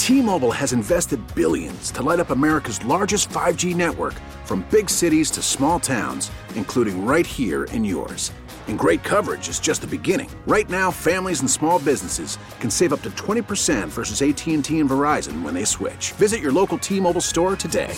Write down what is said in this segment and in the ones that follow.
T-Mobile has invested billions to light up America's largest 5G network, from big cities to small towns, including right here in yours. And great coverage is just the beginning. Right now, families and small businesses can save up to 20% versus AT&T and Verizon when they switch. Visit your local T-Mobile store today.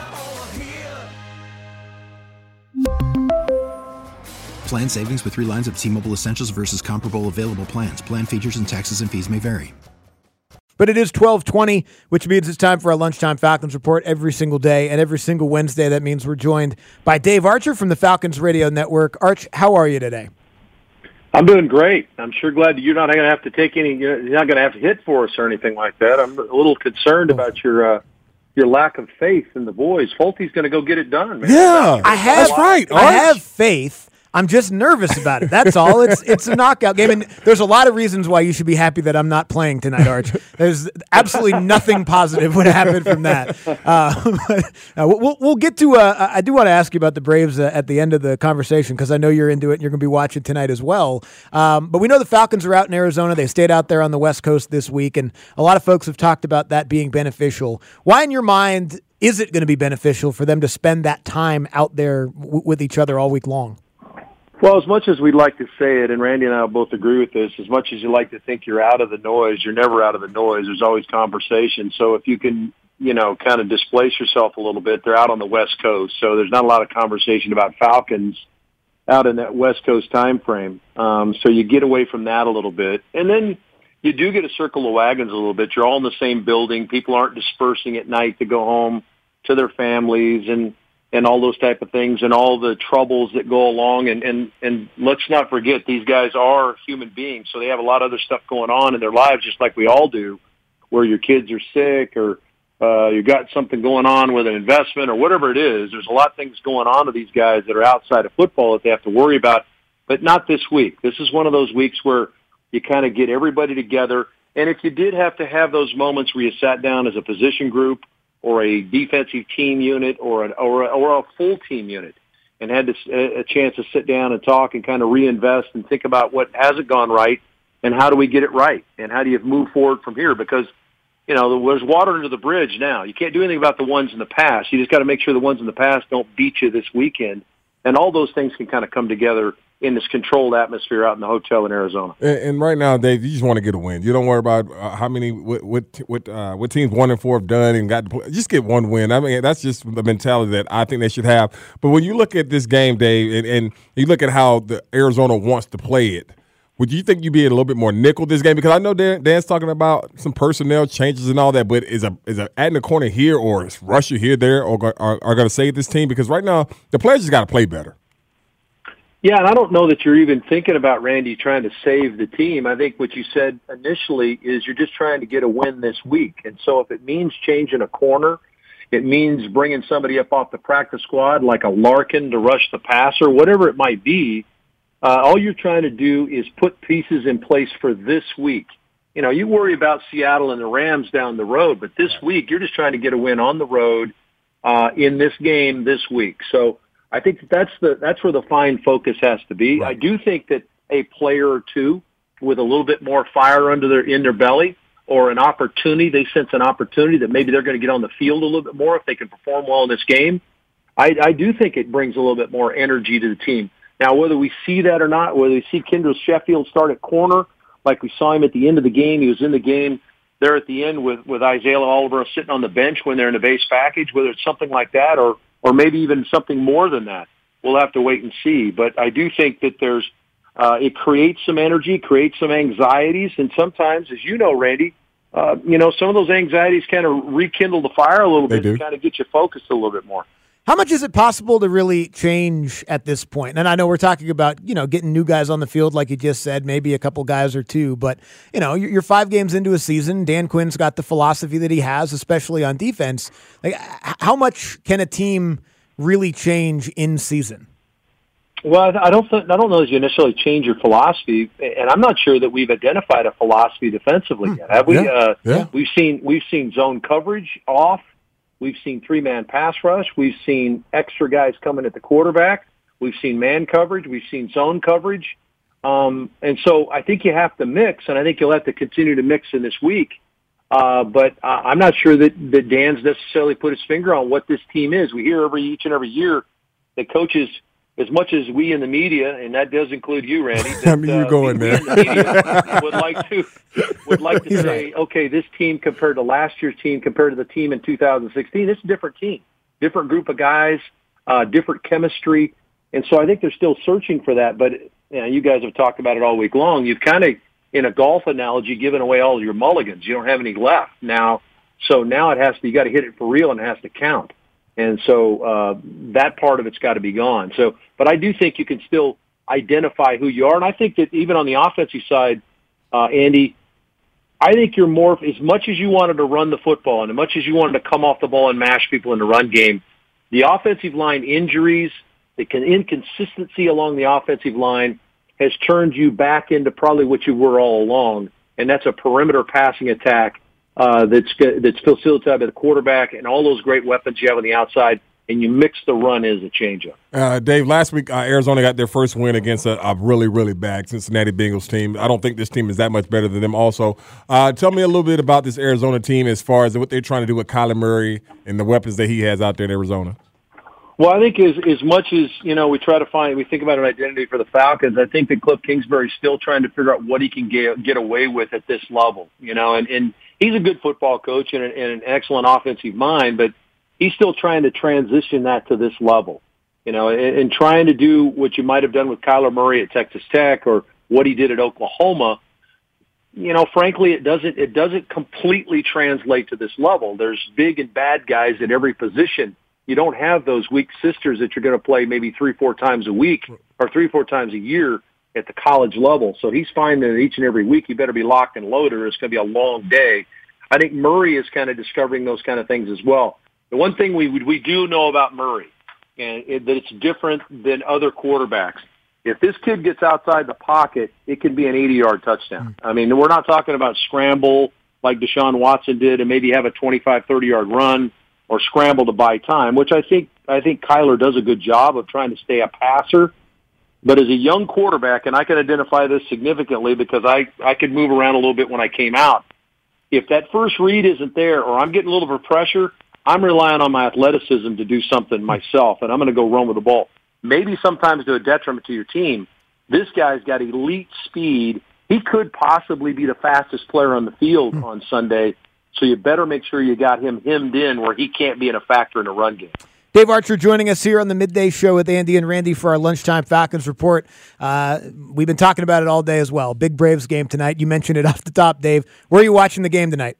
Plan savings with 3 lines of T-Mobile Essentials versus comparable available plans. Plan features and taxes and fees may vary. But it is 12:20, which means it's time for our Lunchtime Falcons Report every single day. And every single Wednesday, that means we're joined by Dave Archer from the Falcons Radio Network. Arch, how are you today? I'm doing great. I'm sure glad that you're not going to have to take any. You're not going to have to hit for us or anything like that. I'm a little concerned about your lack of faith in the boys. Fultie's going to go get it done, man. Yeah, that's right. Arch. I have faith. I'm just nervous about it. That's all. It's a knockout game, and there's a lot of reasons why you should be happy that I'm not playing tonight, Arch. There's absolutely nothing positive would happen from that. We'll get to. I do want to ask you about the Braves at the end of the conversation, because I know you're into it and you're going to be watching tonight as well. But we know the Falcons are out in Arizona. They stayed out there on the West Coast this week, and a lot of folks have talked about that being beneficial. Why, in your mind, is it going to be beneficial for them to spend that time out there with each other all week long? Well, as much as we'd like to say it, and Randy and I both agree with this, as much as you like to think you're out of the noise, you're never out of the noise. There's always conversation. So if you can, kind of displace yourself a little bit, they're out on the West Coast. So there's not a lot of conversation about Falcons out in that West Coast time frame. So you get away from that a little bit. And then you do get to circle the wagons a little bit. You're all in the same building. People aren't dispersing at night to go home to their families and all those type of things, and all the troubles that go along. And let's not forget, these guys are human beings, so they have a lot of other stuff going on in their lives, just like we all do, where your kids are sick or you got something going on with an investment or whatever it is. There's a lot of things going on to these guys that are outside of football that they have to worry about, but not this week. This is one of those weeks where you kind of get everybody together. And if you did have to have those moments where you sat down as a position group or a defensive team unit or a full team unit and had a chance to sit down and talk and kind of reinvest and think about what hasn't gone right and how do we get it right and how do you move forward from here? Because, there's water under the bridge now. You can't do anything about the ones in the past. You just got to make sure the ones in the past don't beat you this weekend. And all those things can kind of come together in this controlled atmosphere out in the hotel in Arizona. And right now, Dave, you just want to get a win. You don't worry about how many what teams 1 and 4 have done and got to play. Just get one win. I mean, that's just the mentality that I think they should have. But when you look at this game, Dave, and you look at how the Arizona wants to play it, would you think you'd be a little bit more nickel this game? Because I know Dan's talking about some personnel changes and all that, but is a adding a corner here or is Russia here, there, or are going to save this team? Because right now, the players just got to play better. Yeah, and I don't know that you're even thinking about, Randy, trying to save the team. I think what you said initially is you're just trying to get a win this week. And so if it means changing a corner, it means bringing somebody up off the practice squad like a Larkin to rush the passer, whatever it might be, all you're trying to do is put pieces in place for this week. You worry about Seattle and the Rams down the road, but this week you're just trying to get a win on the road in this game this week. So I think that's where the fine focus has to be. Right. I do think that a player or two with a little bit more fire in their belly or an opportunity, they sense an opportunity that maybe they're going to get on the field a little bit more if they can perform well in this game. I do think it brings a little bit more energy to the team. Now, whether we see that or not, whether we see Kendall Sheffield start at corner like we saw him at the end of the game, he was in the game there at the end with Isaiah Oliver sitting on the bench when they're in the base package, whether it's something like that or maybe even something more than that. We'll have to wait and see. But I do think that there's it creates some energy, creates some anxieties, and sometimes, as you know, Randy, some of those anxieties kind of rekindle the fire a little bit and kind of get you focused a little bit more. How much is it possible to really change at this point? And I know we're talking about, getting new guys on the field, like you just said, maybe a couple guys or two. But, you're 5 games into a season. Dan Quinn's got the philosophy that he has, especially on defense. Like, how much can a team really change in season? Well, I don't know that you necessarily change your philosophy, and I'm not sure that we've identified a philosophy defensively yet. Have we? Yeah. We've seen zone coverage off. We've seen 3-man pass rush. We've seen extra guys coming at the quarterback. We've seen man coverage. We've seen zone coverage. And so I think you have to mix, and I think you'll have to continue to mix in this week. But I'm not sure that Dan's necessarily put his finger on what this team is. We hear each and every year that coaches, as much as we in the media, and that does include you, Randy, that, I mean, you go in there. In the media would like to He's say, right. okay, this team compared to last year's team, compared to the team in 2016, it's a different team, different group of guys, different chemistry. And so I think they're still searching for that. But you guys have talked about it all week long. You've kind of, in a golf analogy, given away all of your mulligans. You don't have any left now. So now you got to hit it for real, and it has to count. And so that part of it's got to be gone. So, but I do think you can still identify who you are. And I think that even on the offensive side, Andy, I think you're more, as much as you wanted to run the football and as much as you wanted to come off the ball and mash people in the run game, the offensive line injuries, the inconsistency along the offensive line has turned you back into probably what you were all along, and that's a perimeter passing attack that's facilitated by the quarterback and all those great weapons you have on the outside, and you mix the run as a changeup. Dave, last week Arizona got their first win against a really, really bad Cincinnati Bengals team. I don't think this team is that much better than them also. Tell me a little bit about this Arizona team as far as what they're trying to do with Kyler Murray and the weapons that he has out there in Arizona. Well, I think as much as, we think about an identity for the Falcons, I think that Cliff Kingsbury's still trying to figure out what he can get away with at this level, and he's a good football coach and an excellent offensive mind, but he's still trying to transition that to this level, and trying to do what you might have done with Kyler Murray at Texas Tech or what he did at Oklahoma. Frankly, it doesn't completely translate to this level. There's big and bad guys at every position. You don't have those weak sisters that you're going to play maybe 3-4 times a week or 3-4 times a year at the college level. So he's finding that each and every week you better be locked and loaded or it's going to be a long day. I think Murray is kind of discovering those kind of things as well. The one thing we do know about Murray, and that it's different than other quarterbacks. If this kid gets outside the pocket, it can be an 80-yard touchdown. I mean, we're not talking about scramble like Deshaun Watson did and maybe have a 25, 30-yard run or scramble to buy time, which I think Kyler does a good job of trying to stay a passer. But as a young quarterback, and I can identify this significantly because I could move around a little bit when I came out, if that first read isn't there or I'm getting a little bit of pressure, I'm relying on my athleticism to do something myself, and I'm going to go run with the ball. Maybe sometimes to a detriment to your team. This guy's got elite speed. He could possibly be the fastest player on the field on Sunday, so you better make sure you got him hemmed in where he can't be a factor in a run game. Dave Archer joining us here on the Midday Show with Andy and Randy for our Lunchtime Falcons Report. We've been talking about it all day as well. Big Braves game tonight. You mentioned it off the top, Dave. Where are you watching the game tonight?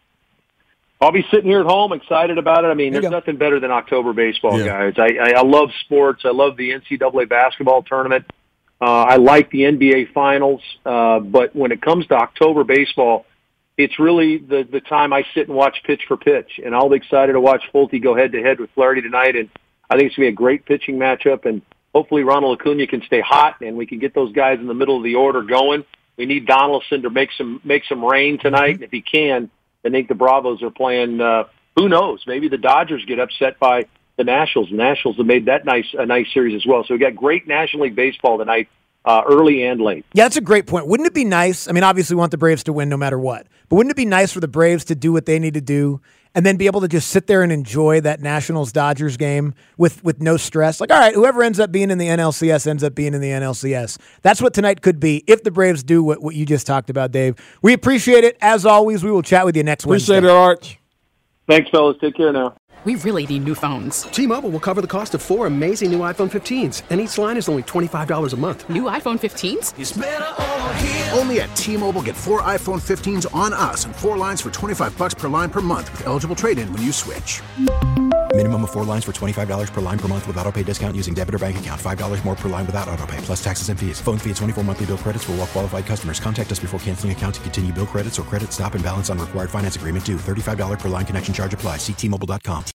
I'll be sitting here at home excited about it. I mean, there's nothing better than October baseball, guys. I love sports. I love the NCAA basketball tournament. I like the NBA finals. But when it comes to October baseball, it's really the time I sit and watch pitch for pitch. And I'll be excited to watch Fulte go head-to-head with Flaherty tonight. And I think it's going to be a great pitching matchup. And hopefully Ronald Acuna can stay hot and we can get those guys in the middle of the order going. We need Donaldson to make some rain tonight. And if he can, I think the Bravos are playing, who knows, maybe the Dodgers get upset by the Nationals. The Nationals have made that a nice series as well. So we got great National League baseball tonight, early and late. Yeah, that's a great point. Wouldn't it be nice? I mean, obviously we want the Braves to win no matter what, but wouldn't it be nice for the Braves to do what they need to do and then be able to just sit there and enjoy that Nationals-Dodgers game with no stress? Like, all right, whoever ends up being in the NLCS ends up being in the NLCS. That's what tonight could be if the Braves do what you just talked about, Dave. We appreciate it. As always, we will chat with you next Wednesday. Appreciate it, Arch. Thanks, fellas. Take care now. We really need new phones. T-Mobile will cover the cost of 4 amazing new iPhone 15s, and each line is only $25 a month. New iPhone 15s? It's better over here. Only at T-Mobile, get 4 iPhone 15s on us and 4 lines for $25 per line per month with eligible trade-in when you switch. Minimum of 4 lines for $25 per line per month with autopay discount using debit or bank account. $5 more per line without autopay, plus taxes and fees. Phone fee at 24 monthly bill credits for well-qualified customers. Contact us before canceling account to continue bill credits or credit stop and balance on required finance agreement due. $35 per line connection charge applies. See T-Mobile.com.